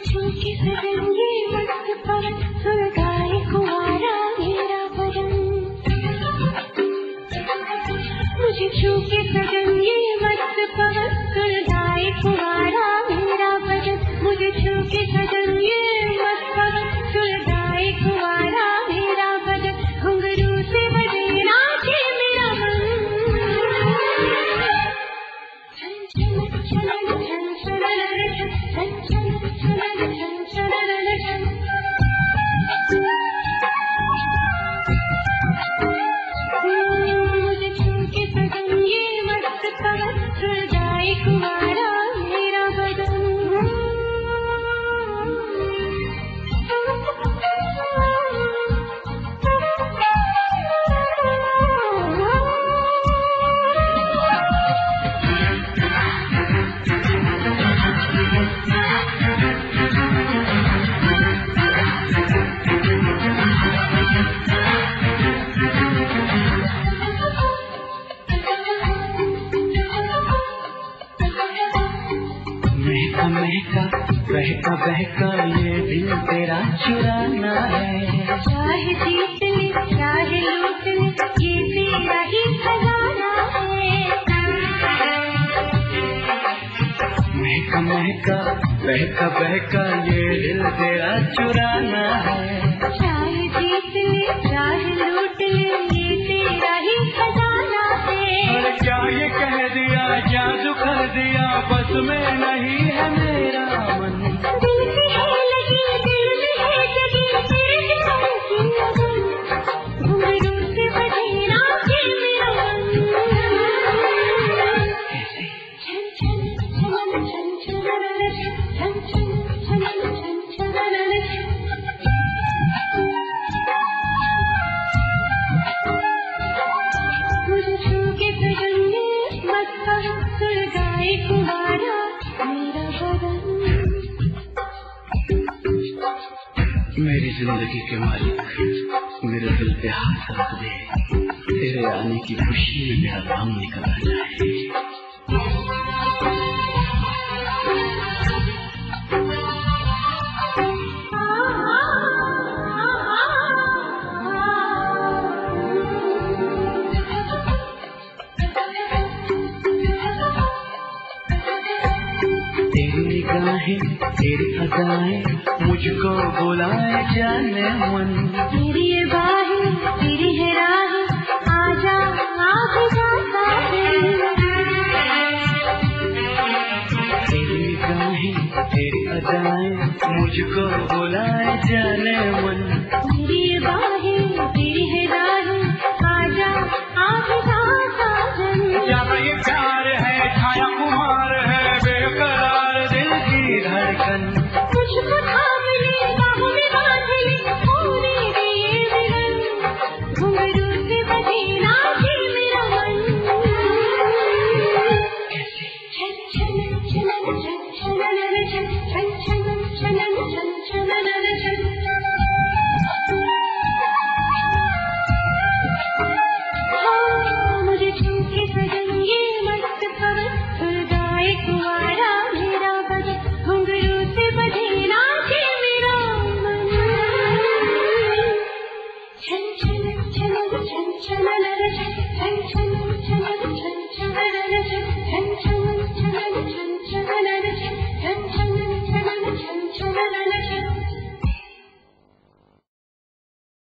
छू के सजन ये मस्त पवन सुलगाए कुंवारा मेरा बदन। मुझे छू के सजन ये मस्त पवन सुलगाए कुंवारा मेरा बदन। मुझे छू के सजन ये मस्त पवन सुलगाए कुंवारा मेरा बदन। घुंघरू से बजे नाचे मेरा मन। छन छन छन छन छन छन छन छन। मुझे छू के सजन ये मस्त पवन सुलगाए कुंवारा मेरा बदन। महका महका बहका बहका ये दिल तेरा चुराना है। चाहे जीत ले चाहे लूट ले ये तेरा ही खजाना है। महका महका बहका बहका ये दिल तेरा चुराना है। चाहे जीत ले चाहे लूट ले ये तेरा ही खजाना है। और क्या ये कह दिया जादू कर दिया बस में नहीं है मेरा मन। दिल से है लगी दिल में है जगी तेरे से लगन। घुंघरू से बजे नाचे मेरा मन। छन छन छन छन छन छन छन छन छन। मुझे छू के सजन ये मस्त सुलगाए कुंवारा मेरा बदन। मेरी जिंदगी के मालिक मेरे दिल पे हाथ रख दे। तेरे आने की खुशी में मेरा दम निकल आ जाए। तेरी निगाहें तेरी अदाएं मुझको बुलाए जाने मन। तेरी ये बाहें तेरी है राहें आजा आजा साहिल। तेरी निगाहें तेरी अदाएं मुझको बुलाए जाने मन। तेरी ये बाहें तेरी है राहें आजा आजा साहिल। ज्यादा ये प्यार है छाया कुमार है बेकरार दिल की धड़कन। मुझको थाम ले बाहों में बांध ले होने दे ये मिलन। घुंघरू से बजे नाचे मेरा मन। छन छन छन छन छन छन छन।